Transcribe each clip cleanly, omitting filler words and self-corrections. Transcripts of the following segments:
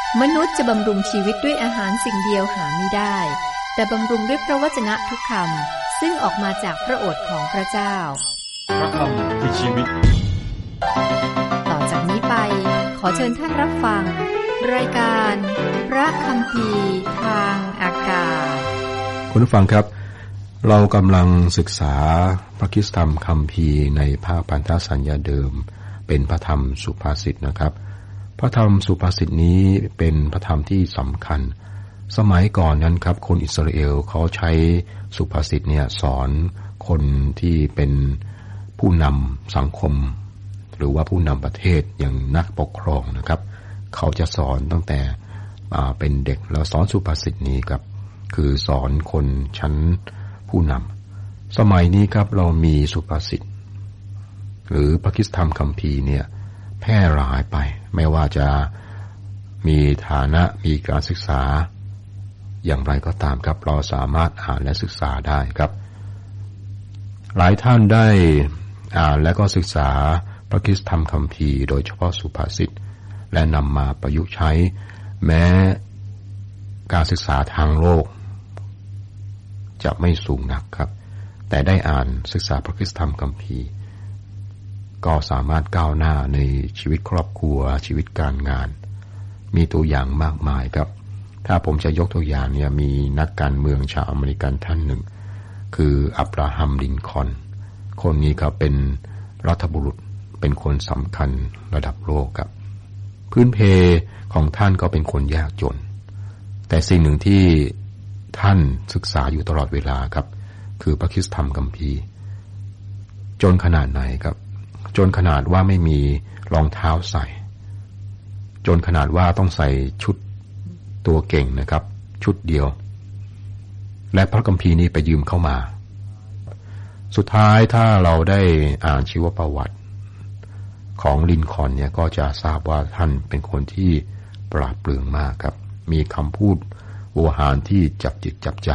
มนุษย์จะบำรุงชีวิตด้วยอาหารสิ่งเดียวหาไม่ได้แต่บำรุงด้วยพระวจนะทุกคำซึ่งออกมาจากพระโอษฐ์ของพระเจ้าพระคำคือชีวิตต่อจากนี้ไปขอเชิญท่านรับฟังรายการพระคัมภีร์ทางอากาศคุณผู้ฟังครับเรากำลังศึกษาพระคริสตธรรมคัมภีร์ในภาคพันธสัญญาเดิมเป็นพระธรรมสุภาษิตนะครับพระธรรมสุภาษิตนี้เป็นพระธรรมที่สำคัญสมัยก่อนนั้นครับคนอิสราเอลเขาใช้สุภาษิตเนี่ยสอนคนที่เป็นผู้นำสังคมหรือว่าผู้นำประเทศอย่างนักปกครองนะครับเขาจะสอนตั้งแต่เป็นเด็กแล้วสอนสุภาษิตนี้ครับคือสอนคนชั้นผู้นำสมัยนี้ครับเรามีสุภาษิตหรือพระคริสตธรรมคัมภีร์เนี่ยแพร่หลายไปไม่ว่าจะมีฐานะมีการศึกษาอย่างไรก็ตามครับเราสามารถอ่านและศึกษาได้ครับหลายท่านได้อ่านและก็ศึกษาพระคริสตธรรมคัมภีร์โดยเฉพาะสุภาษิตและนำมาประยุกต์ใช้แม้การศึกษาทางโลกจะไม่สูงนักครับแต่ได้อ่านศึกษาพระคริสตธรรมคัมภีร์ก็สามารถก้าวหน้าในชีวิตครอบครัวชีวิตการงานมีตัวอย่างมากมายครับถ้าผมจะยกตัวอย่างเนี่ยมีนักการเมืองชาวอเมริกันท่านหนึ่งคืออับราฮัมลินคอล์นคนนี้ครับเป็นรัฐบุรุษเป็นคนสำคัญระดับโลกครับพื้นเพของท่านก็เป็นคนยากจนแต่สิ่งหนึ่งที่ท่านศึกษาอยู่ตลอดเวลาครับคือพระคริสตธรรมคัมภีร์จนขนาดไหนครับจนขนาดว่าไม่มีรองเท้าใส่จนขนาดว่าต้องใส่ชุดตัวเก่งนะครับชุดเดียวและพระคัมภีร์นี้ไปยืมเข้ามาสุดท้ายถ้าเราได้อ่านชีวประวัติของลินคอล์นเนี่ยก็จะทราบว่าท่านเป็นคนที่ปราดเปรื่องมากครับมีคำพูดโวหารที่จับจิตจับใจ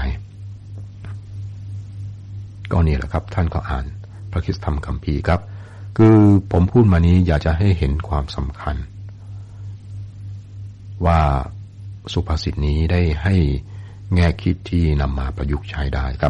ก็นี่แหละครับท่านก็อ่านพระคริสตธรรมคัมภีร์ครับคือผมพูดมานี้อยากจะให้เห็นความสำคัญว่าสุภาษิตนี้ได้ให้แง่คิดที่นำมาประยุกต์ใช้ได้ครับ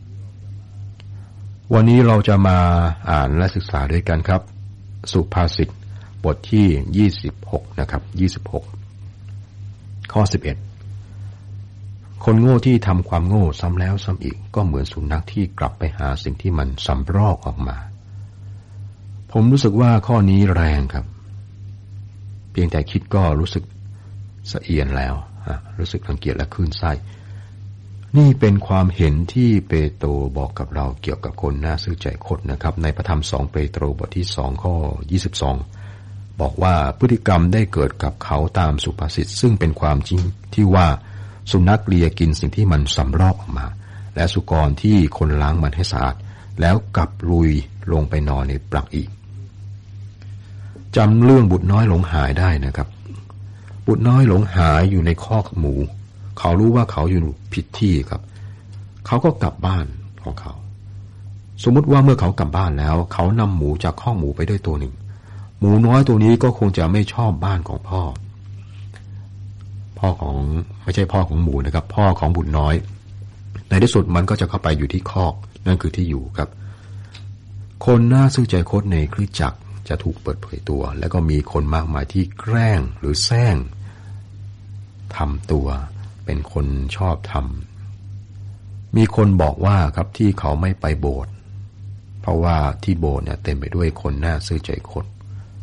วันนี้เราจะมาอ่านและศึกษาด้วยกันครับสุภาษิตบทที่26นะครับ26ข้อ11คนโง่ที่ทำความโง่ซ้ำแล้วซ้ำอีกก็เหมือนสุนัขที่กลับไปหาสิ่งที่มันสำรอกออกมาผมรู้สึกว่าข้อนี้แรงครับเพียงแต่คิดก็รู้สึกสะเอียนแล้วรู้สึกรังเกียจและคลื่นไส้นี่เป็นความเห็นที่เปโตรบอกกับเราเกี่ยวกับคนน่าซื่อใจคดนะครับในพระธรรม2เปโตรบทที่2ข้อ22บอกว่าพฤติกรรมได้เกิดกับเขาตามสุภาษิตซึ่งเป็นความจริงที่ว่าสุนัขเลียกินสิ่งที่มันสำรอกออกมาและสุกรที่คนล้างมันให้สะอาดแล้วกลับลุยลงไปนอนในปลักอีกจำเรื่องบุตรน้อยหลงหายได้นะครับบุตรน้อยหลงหายอยู่ในคอกหมูเขารู้ว่าเขาอยู่ผิดที่ครับเขาก็กลับบ้านของเขาสมมุติว่าเมื่อเขากลับบ้านแล้วเขานำหมูจากคอกหมูไปด้วยตัวหนึ่งหมูน้อยตัวนี้ก็คงจะไม่ชอบบ้านของพ่อของไม่ใช่พ่อของหมูนะครับพ่อของบุตรน้อยในที่สุดมันก็จะเข้าไปอยู่ที่คอกนั่นคือที่อยู่ครับคนน่าซื่อใจคดในคริสตจักรจะถูกเปิดเผยตัวแล้วก็มีคนมากมายที่แกล้งหรือแซงทำตัวเป็นคนชอบธรรมมีคนบอกว่าครับที่เขาไม่ไปโบสถ์เพราะว่าที่โบสถ์เนี่ยเต็มไปด้วยคนน่าซื่อใจคด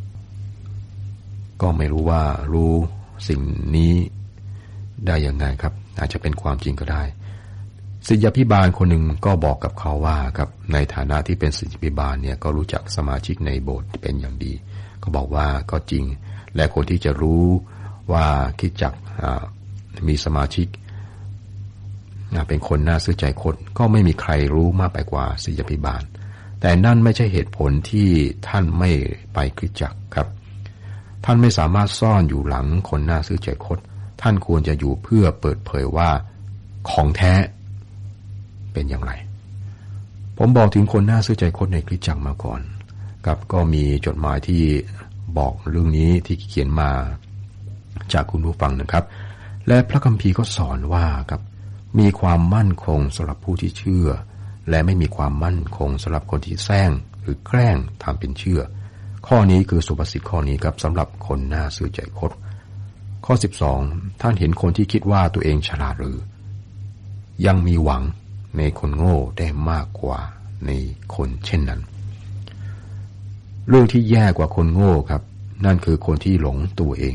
ก็ไม่รู้ว่ารู้สิ่งนี้ได้ยังไงครับอาจจะเป็นความจริงก็ได้ศิษยาภิบาลคนหนึ่งก็บอกกับเขาว่าครับในฐานะที่เป็นศิษยาภิบาลเนี่ยก็รู้จักสมาชิกในโบสถ์เป็นอย่างดีก็บอกว่าก็จริงและคนที่จะรู้ว่าคริสตจักรมีสมาชิกเป็นคนน่าซื่อใจคดก็ไม่มีใครรู้มากไปกว่าศิษยาภิบาลแต่นั่นไม่ใช่เหตุผลที่ท่านไม่ไปคริสตจักรครับท่านไม่สามารถซ่อนอยู่หลังคนน่าซื่อใจคดท่านควรจะอยู่เพื่อเปิดเผยว่าของแท้เป็นอย่างไรผมบอกถึงคนน่าซื่อใจคดในคริสตจักรมาก่อนครับก็มีจดหมายที่บอกเรื่องนี้ที่เขียนมาจากคุณผู้ฟังนะครับและพระคัมภีร์ก็สอนว่าครับมีความมั่นคงสำหรับผู้ที่เชื่อและไม่มีความมั่นคงสำหรับคนที่แซงหรือแกล้งทำเป็นเชื่อข้อนี้คือสุภาษิตข้อนี้ครับสำหรับคนน่าซื่อใจคดข้อ12ท่านเห็นคนที่คิดว่าตัวเองฉลาดหรือยังมีหวังในคนโง่ได้มากกว่าในคนเช่นนั้นเรื่องที่แย่กว่าคนโง่ครับนั่นคือคนที่หลงตัวเอง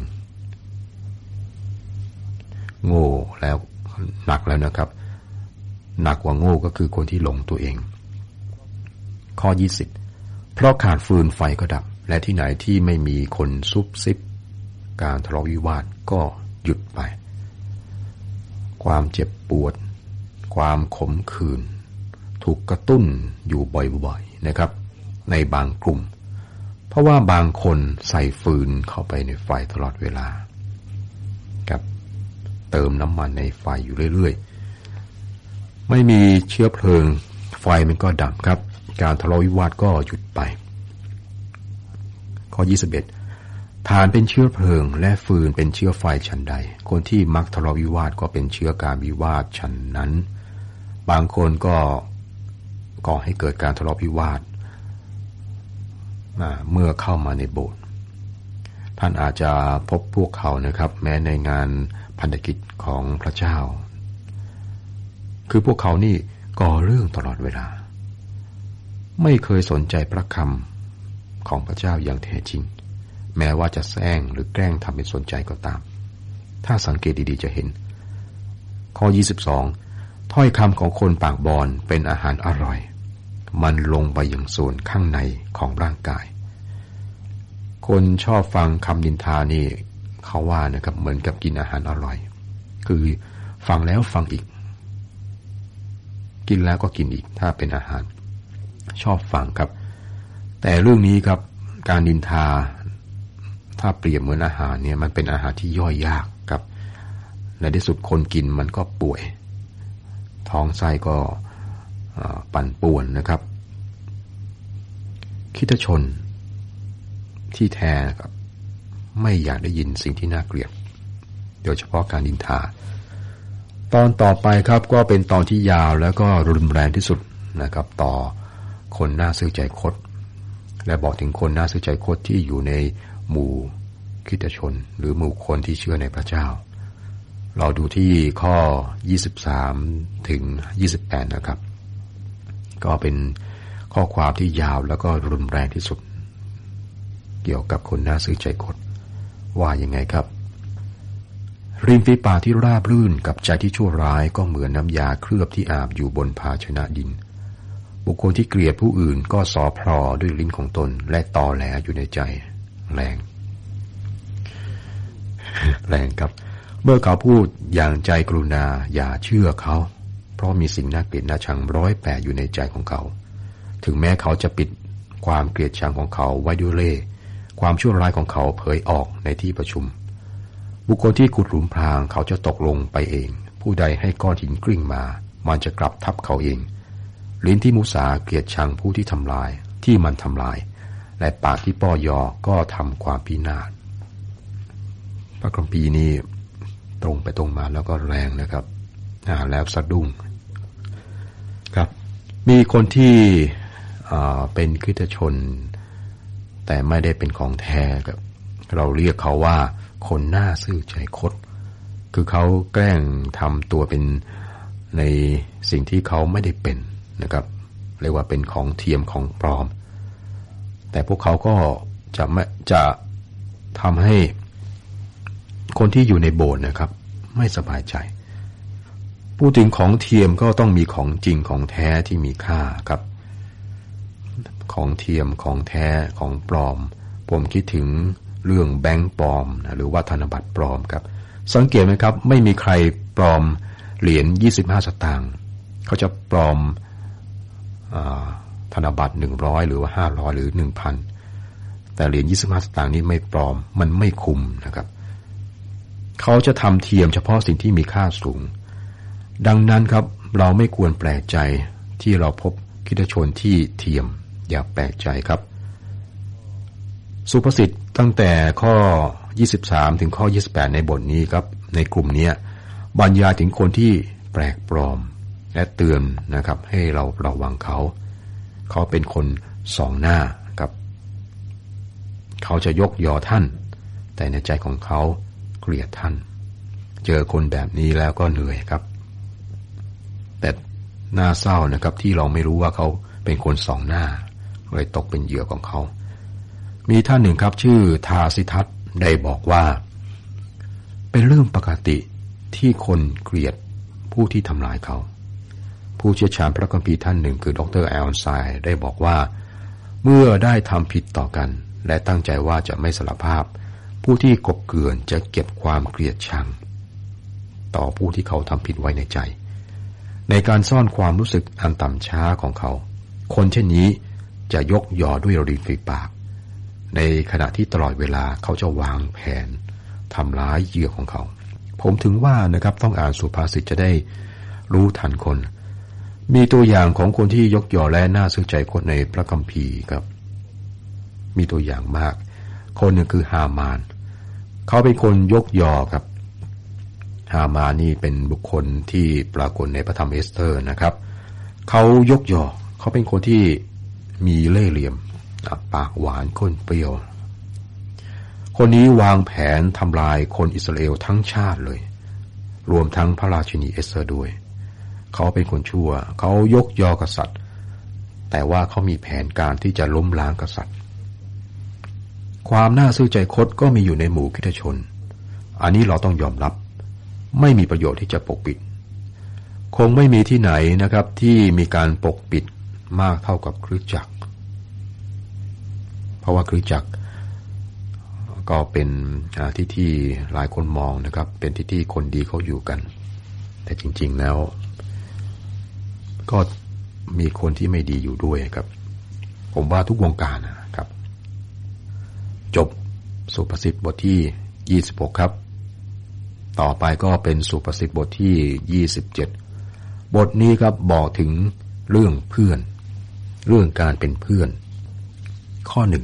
โง่แล้วหนักแล้วนะครับหนักกว่าโง่ก็คือคนที่หลงตัวเองข้อ20เพราะขาดฟืนไฟก็ดับและที่ไหนที่ไม่มีคนซุบซิบการทะเลาะวิวาทก็หยุดไปความเจ็บปวดความขมขื่นถูกกระตุ้นอยู่บ่อยๆนะครับในบางกลุ่มเพราะว่าบางคนใส่ฟืนเข้าไปในไฟตลอดเวลาครับเติมน้ำมันในไฟอยู่เรื่อยๆไม่มีเชื้อเพลิงไฟมันก็ดับครับการทะเลาะวิวาทก็หยุดไปข้อ21ถ่านเป็นเชื้อเพลิงและฟืนเป็นเชื้อไฟฉันใดคนที่มักทะเลาะวิวาทก็เป็นเชื้อการวิวาทฉันนั้นบางคนก็ก่อให้เกิดการทะเลาะวิวาทเมื่อเข้ามาในโบสถ์ท่านอาจจะพบพวกเขานะครับแม้ในงานพันธกิจของพระเจ้าคือพวกเขานี่ก่อเรื่องตลอดเวลาไม่เคยสนใจพระคำของพระเจ้าอย่างแท้จริงแม้ว่าจะแซงหรือแกล้งทำเป็นสนใจก็ตามถ้าสังเกตดีๆจะเห็นข้อ22ถ้อยคำของคนปากบอนเป็นอาหารอร่อยมันลงไปยังส่วนข้างในของร่างกายคนชอบฟังคำนินทานี่เขาว่านะครับเหมือนกับกินอาหารอร่อยคือฟังแล้วฟังอีกกินแล้วก็กินอีกถ้าเป็นอาหารชอบฟังครับแต่เรื่องนี้ครับการนินทาถ้าเปรียบเหมือนอาหารเนี่ยมันเป็นอาหารที่ย่อยยากครับในที่สุดคนกินมันก็ป่วยท้องไส้ก็ปั่นป่วนนะครับคริสตชนที่แท้ครับไม่อยากได้ยินสิ่งที่น่าเกลียดโดยเฉพาะการนินทาตอนต่อไปครับก็เป็นตอนที่ยาวแล้วก็รุนแรงที่สุดนะครับต่อคนน่าซื่อใจคดและบอกถึงคนน่าซื่อใจคดที่อยู่ในหมู่คริสตชนหรือหมู่คนที่เชื่อในพระเจ้าเราดูที่ข้อ23ถึง28นะครับก็เป็นข้อความที่ยาวแล้วก็รุนแรงที่สุดเกี่ยวกับคนน่าซื่อใจคดว่ายังไงครับริมฝีปากที่ราบรื่นกับใจที่ชั่วร้ายก็เหมือนน้ำยาเคลือบที่อาบอยู่บนภาชนะดินบุคคลที่เกลียดผู้อื่นก็สอพลอด้วยลิ้นของตนและตอแหลอยู่ในใจแรงครับเมื่อเขาพูดอย่างใจกรุณาอย่าเชื่อเขาเพราะมีสิ่งน่าเกลียดน่าชัง108อยู่ในใจของเขาถึงแม้เขาจะปิดความเกลียดชังของเขาไว้ด้วยเล่ห์ความชั่วร้ายของเขาเผยออกในที่ประชุมบุคคลที่ขุดหลุมพรางเขาจะตกลงไปเองผู้ใดให้ก้อนหินกลิ้งมามันจะกลับทับเขาเองลิ้นที่มุสาเกลียดชังผู้ที่ทำลายที่มันทำลายและปากที่ป้อยอก็ทำความพินาศพระคัมภีร์นี้ตรงไปตรงมาแล้วก็แรงนะครับแล้วสะดุ้งครับมีคนที่เป็นคริสตชนแต่ไม่ได้เป็นของแท้ครับเราเรียกเขาว่าคนน่าซื่อใจคดคือเขาแกล้งทำตัวเป็นในสิ่งที่เขาไม่ได้เป็นนะครับเรียกว่าเป็นของเทียมของปลอมแต่พวกเขาก็จะทำให้คนที่อยู่ในโบสถ์นะครับไม่สบายใจพูดถึงของเทียมก็ต้องมีของจริงของแท้ที่มีค่าครับของเทียมของแท้ของปลอมผมคิดถึงเรื่องแบงก์ปลอมหรือว่าธนบัตรปลอมครับสังเกตไหมครับไม่มีใครปลอมเหรียญ25สตางค์เขาจะปลอมธนบัตร100หรือว่า500หรือ 1,000 แต่เหรียญ25สตางค์นี้ไม่ปลอมมันไม่คุ้มนะครับเขาจะทำเทียมเฉพาะสิ่งที่มีค่าสูงดังนั้นครับเราไม่ควรแปลกใจที่เราพบคริสตชนที่เทียมอย่าแปลกใจครับสุภาษิตตั้งแต่ข้อ 23ถึงข้อ28ในบทนี้ครับในกลุ่มนี้บรรยายถึงคนที่แปลกปลอมและเตือนนะครับให้เราระวังเขาเป็นคนสองหน้าครับเขาจะยกยอท่านแต่ในใจของเขาเกลียดท่านเจอคนแบบนี้แล้วก็เหนื่อยครับแต่น่าเศร้านะครับที่เราไม่รู้ว่าเขาเป็นคนสองหน้าเลยตกเป็นเหยื่อของเขามีท่านหนึ่งครับชื่อทาสิทัศน์ได้บอกว่าเป็นเรื่องปกติที่คนเกลียดผู้ที่ทำลายเขาผู้เชี่ยวชาญพระคัมภีร์ท่านหนึ่งคือดร.แอลไซด์ได้บอกว่าเมื่อได้ทำผิดต่อกันและตั้งใจว่าจะไม่สารภาพผู้ที่กบเกลื่อนจะเก็บความเกลียดชังต่อผู้ที่เขาทำผิดไว้ในใจในการซ่อนความรู้สึกอันต่ำช้าของเขาคนเช่นนี้จะยกยอด้วยริมฝีปากในขณะที่ตลอดเวลาเขาจะวางแผนทำร้ายเหยื่อของเขาผมถึงว่านะครับต้องอ่านสุภาษิตจะได้รู้ทันคนมีตัวอย่างของคนที่ยกยอและน่าซึ้งใจคนในพระคัมภีร์ครับมีตัวอย่างมากคนหนึ่งคือฮามานเขาเป็นคนยกยอครับฮามานนี่เป็นบุคคลที่ปรากฏในพระธรรมเอสเธอร์นะครับเขายกยอเขาเป็นคนที่มีเล่ห์เหลี่ยมปากหวานก้นเปรี้ยวคนนี้วางแผนทำลายคนอิสราเอลทั้งชาติเลยรวมทั้งพระราชินีเอสเธอร์ด้วยเขาเป็นคนชั่วเขายกยอกษัตริย์แต่ว่าเขามีแผนการที่จะล้มล้างกษัตริย์ความน่าซื่อใจคดก็มีอยู่ในหมู่คริสตชนอันนี้เราต้องยอมรับไม่มีประโยชน์ที่จะปกปิดคงไม่มีที่ไหนนะครับที่มีการปกปิดมากเท่ากับคริสตจักรเพราะว่าคริสตจักรก็เป็นที่หลายคนมองนะครับเป็นที่คนดีเขาอยู่กันแต่จริงๆแล้วก็มีคนที่ไม่ดีอยู่ด้วยครับผมว่าทุกวงการนะครับจบสุภาษิตบทที่26ครับต่อไปก็เป็นสุภาษิตบทที่27บทนี้ครับบอกถึงเรื่องเพื่อนเรื่องการเป็นเพื่อนข้อ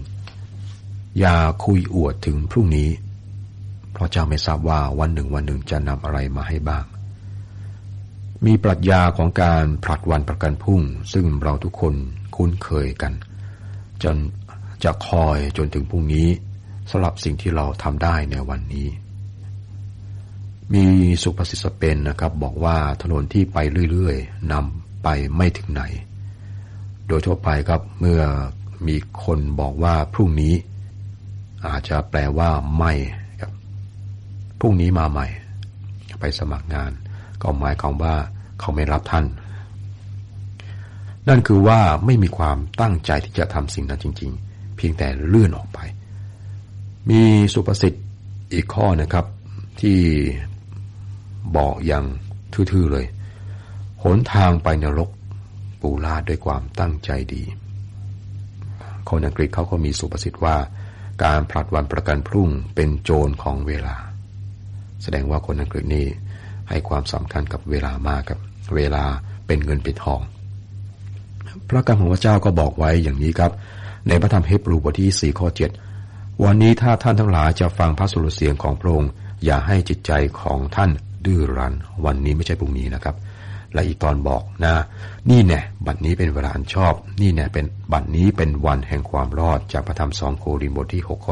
1อย่าคุยอวดถึงพรุ่งนี้เพราะเจ้าไม่ทราบว่าวันหนึ่งจะนำอะไรมาให้บ้างมีปรัชญาของการผลัดวันประกันพรุ่งซึ่งเราทุกคนคุ้นเคยกันจนจะคอยจนถึงพรุ่งนี้สำหรับสิ่งที่เราทำได้ในวันนี้มีสุภาษิตสเปนนะครับบอกว่าถนนที่ไปเรื่อยๆนำไปไม่ถึงไหนโดยทั่วไปครับเมื่อมีคนบอกว่าพรุ่งนี้อาจจะแปลว่าไม่ครับพรุ่งนี้มาใหม่ไปสมัครงานก็หมายความว่าเขาไม่รับท่านนั่นคือว่าไม่มีความตั้งใจที่จะทำสิ่งนั้นจริงๆเพียงแต่เลื่อนออกไปมีสุภาษิตอีกข้อนะครับที่บอกอย่างทื่อๆเลยหนทางไปนรกปูลาดด้วยความตั้งใจดีคนอังกฤษเขาก็มีสุภาษิตว่าการผลัดวันประกันพรุ่งเป็นโจรของเวลาแสดงว่าคนอังกฤษนี่ให้ความสำคัญกับเวลามากครับเวลาเป็นเงินเป็นทองพระคำของพระเจ้าก็บอกไว้อย่างนี้ครับในพระธรรมเฮบรูบทที่4ข้อ7วันนี้ถ้าท่านทั้งหลายจะฟังพระสุรเสียงของพระองค์อย่าให้จิตใจของท่านดื้อรั้นวันนี้ไม่ใช่พรุ่งนี้นะครับและอีกตอนบอกนะนี่แน่บัดนี้เป็นเวลาอันชอบนี่แน่เป็นบัดนี้เป็นวันแห่งความรอดจากพระธรรม2โครินธ์บทที่6ข้อ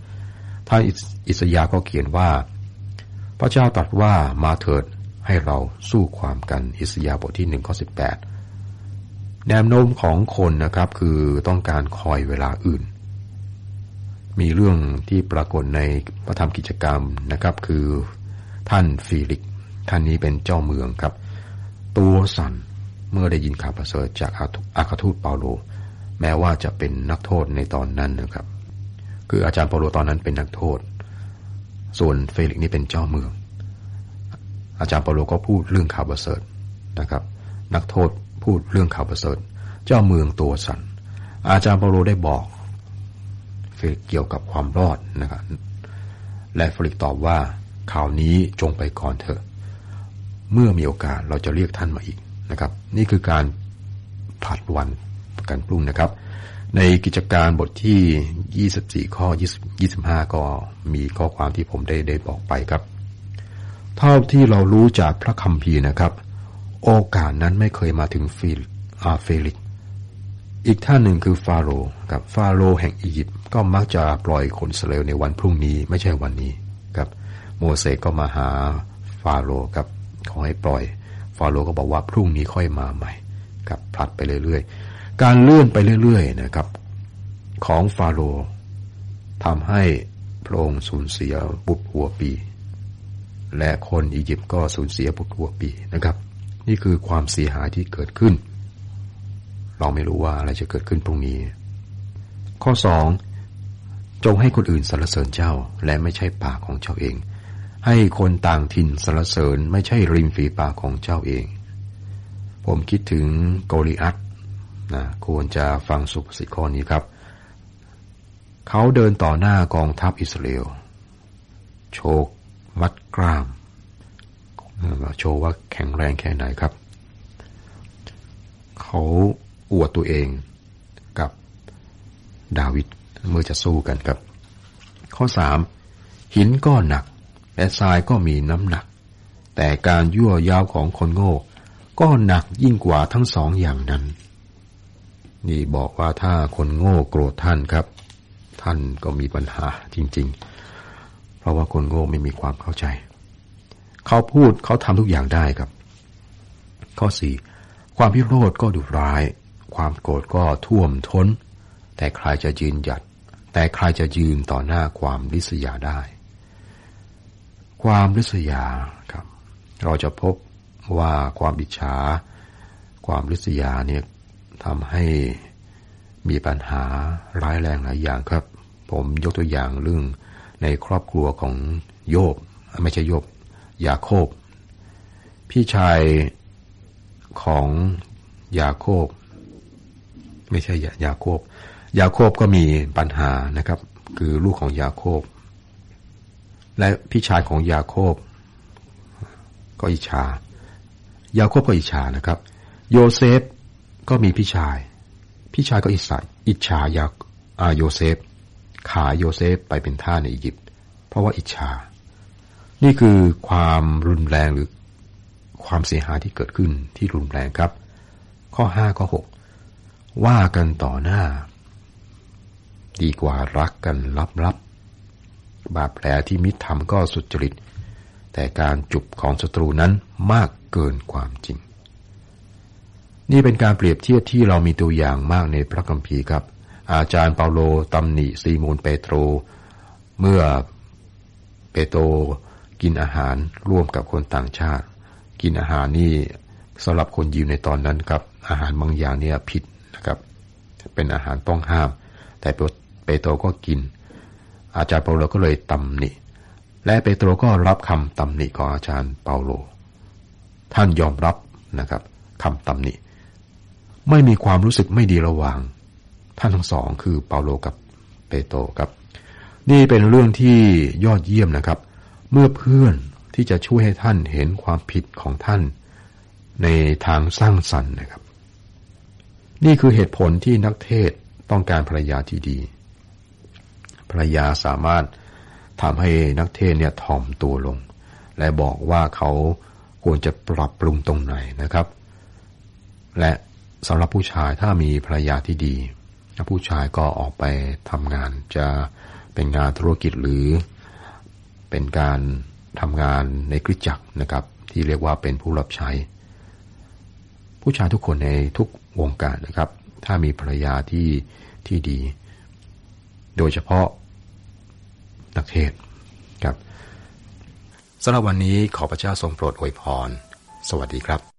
2ท่านอิสยาห์ก็เขียนว่าพระเจ้าตรัสว่ามาเถิดให้เราสู้ความกันอิสยาห์บทที่1ข้อ18แนวโน้มของคนนะครับคือต้องการคอยเวลาอื่นมีเรื่องที่ปรากฏในพระธรรมกิจกรรมนะครับคือท่านฟีลิกซ์ท่านนี้เป็นเจ้าเมืองครับตัวสั่นเมื่อได้ยินข่าวประเสริฐจากอัครทูตเปาโลแม้ว่าจะเป็นนักโทษในตอนนั้นนะครับคืออาจารย์เปาโลตอนนั้นเป็นนักโทษส่วนเฟลิกซ์นี่เป็นเจ้าเมืองอาจารย์เปาโลก็พูดเรื่องข่าวประเสริฐนะครับนักโทษพูดเรื่องข่าวประเสริฐเจ้าเมืองตัวสั่นอาจารย์เปาโลได้บอกเฟลิกซ์เกี่ยวกับความรอดนะครับและเฟลิกซ์ตอบว่าข่าวนี้จงไปก่อนเถอะเมื่อมีโอกาสเราจะเรียกท่านมาอีกนะครับนี่คือการผลัดวันประกันพรุ่งนะครับในกิจการบทที่24ข้อ25ก็มีข้อความที่ผมได้บอกไปครับเท่าที่เรารู้จากพระคัมภีร์นะครับโอกาสนั้นไม่เคยมาถึงเฟลิกซ์อีกท่านหนึ่งคือฟาโรห์ครับฟาโรห์แห่งอียิปต์ก็มักจะปล่อยคนอิสราเอลในวันพรุ่งนี้ไม่ใช่วันนี้ครับโมเสสก็มาหาฟาโรห์ครับขอให้ปล่อยฟาโรห์ก็บอกว่าพรุ่งนี้ค่อยมาใหม่ครับผลัดไปเรื่อยๆการเลื่อนไปเรื่อยๆนะครับของฟาโรห์ทำให้พระองค์สูญเสียบุตรหัวปีและคนอียิปต์ก็สูญเสียบุตรหัวปีนะครับนี่คือความเสียหายที่เกิดขึ้นเราไม่รู้ว่าอะไรจะเกิดขึ้นพรุ่งนี้ข้อ2จงให้คนอื่นสรรเสริญเจ้าและไม่ใช่ปากของเจ้าเองให้คนต่างถิ่นสรรเสริญไม่ใช่ริมฝีปากของเจ้าเองผมคิดถึงโกลิอัทนะควรจะฟังสุภาษิตข้อนี้ครับเขาเดินต่อหน้ากองทัพอิสราเอลโชว์มัดกล้ามโชว์ว่าแข็งแรงแค่ไหนครับเขาอวดตัวเองกับดาวิดเมื่อจะสู้กันครับข้อ3หินก็หนักและทรายก็มีน้ำหนักแต่การยั่วยาวของคนโง่ก็หนักยิ่งกว่าทั้งสองอย่างนั้นนี่บอกว่าถ้าคนโง่โกรธท่านครับท่านก็มีปัญหาจริงๆเพราะว่าคนโง่ไม่มีความเข้าใจเขาพูดเขาทำทุกอย่างได้ครับข้อ4ความพิโรธก็ดุร้ายความโกรธก็ท่วมท้นแต่ใครจะยืนหยัดแต่ใครจะยืนต่อหน้าความริษยาได้ความริษยาครับเราจะพบว่าความอิจฉาความริษยาเนี่ยทำให้มีปัญหาร้ายแรงหลายอย่างครับผมยกตัวอย่างเรื่องในครอบครัวของโยบไม่ใช่โยบยาโคบพี่ชายของยาโคบไม่ใช่ยาโคบก็มีปัญหานะครับคือลูกของยาโคบและพี่ชายของยาโคบก็อิจฉายาโคบก็อิจฉานะครับโยเซฟก็มีพี่ชายก็อิจฉาโยเซฟขายโยเซฟไปเป็นทาสในอียิปต์เพราะว่าอิจฉานี่คือความรุนแรงหรือความเสียหายที่เกิดขึ้นที่รุนแรงครับข้อ5ข้อ6ว่ากันต่อหน้าดีกว่ารักกันลับๆบาดแผลที่มิตรทำก็สุจริตแต่การจุบของศัตรูนั้นมากเกินความจริงนี่เป็นการเปรียบเทียบที่เรามีตัวอย่างมากในพระคัมภีร์ครับอาจารย์เปาโลตำหนิซีโมนเปโตรเมื่อเปโตรกินอาหารร่วมกับคนต่างชาติกินอาหารนี่สำหรับคนยิวในตอนนั้นครับอาหารบางอย่างเนี่ยผิดนะครับเป็นอาหารต้องห้ามแต่เปโตรก็กินอาจารย์เปาโลก็เลยตำหนิและเปโตรก็รับคำตำหนิของอาจารย์เปาโลท่านยอมรับนะครับคำตำหนิไม่มีความรู้สึกไม่ดีระหว่างท่านทั้งสองคือเปาโลกับเปโตรครับนี่เป็นเรื่องที่ยอดเยี่ยมนะครับเมื่อเพื่อนที่จะช่วยให้ท่านเห็นความผิดของท่านในทางสร้างสรรค์นะครับนี่คือเหตุผลที่นักเทศต้องการภรรยาที่ดีภรรยาสามารถทำให้นักเทศเนี่ยถ่อมตัวลงและบอกว่าเขาควรจะปรับปรุงตรงไหนนะครับและสำหรับผู้ชายถ้ามีภรรยาที่ดีผู้ชายก็ออกไปทำงานจะเป็นงานธุรกิจหรือเป็นการทำงานในคริสตจักรนะครับที่เรียกว่าเป็นผู้รับใช้ผู้ชายทุกคนในทุกวงการนะครับถ้ามีภรรยาที่ดีโดยเฉพาะนักเทศน์ครับสำหรับวันนี้ขอพระเจ้าทรงโปรดอวยพรสวัสดีครับ